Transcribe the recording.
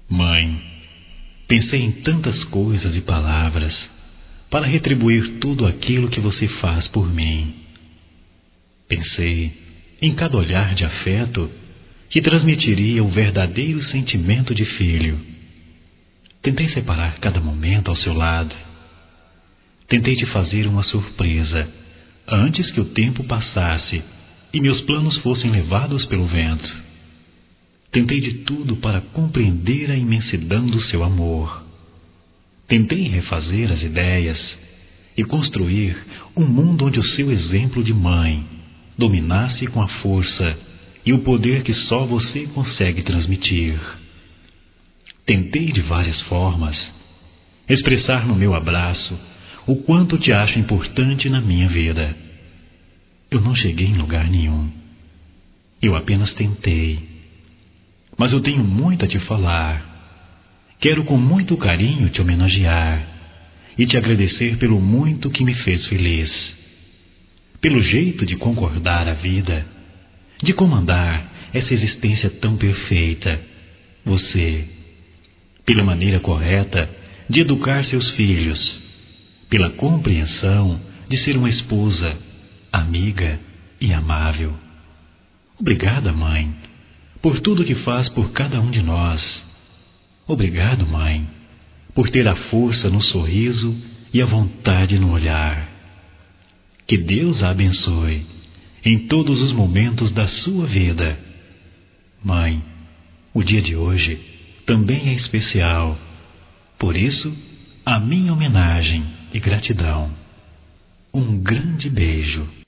Mãe, pensei em tantas coisas e palavras para retribuir tudo aquilo que você faz por mim. Pensei em cada olhar de afeto que transmitiria o verdadeiro sentimento de filho. Tentei separar cada momento ao seu lado. Tentei te fazer uma surpresa antes que o tempo passasse e meus planos fossem levados pelo vento. Tentei de tudo para compreender a imensidão do seu amor. Tentei refazer as ideias e construir um mundo onde o seu exemplo de mãe dominasse com a força e o poder que só você consegue transmitir. Tentei de várias formas expressar no meu abraço o quanto te acho importante na minha vida. Eu não cheguei em lugar nenhum. Eu apenas tentei. Mas eu tenho muito a te falar. Quero com muito carinho te homenagear e te agradecer pelo muito que me fez feliz. Pelo jeito de concordar a vida, de comandar essa existência tão perfeita. Você, pela maneira correta de educar seus filhos, pela compreensão de ser uma esposa, amiga e amável. Obrigada, mãe, por tudo que faz por cada um de nós. Obrigado, mãe, por ter a força no sorriso e a vontade no olhar. Que Deus a abençoe em todos os momentos da sua vida. Mãe, o dia de hoje também é especial. Por isso, a minha homenagem e gratidão. Um grande beijo.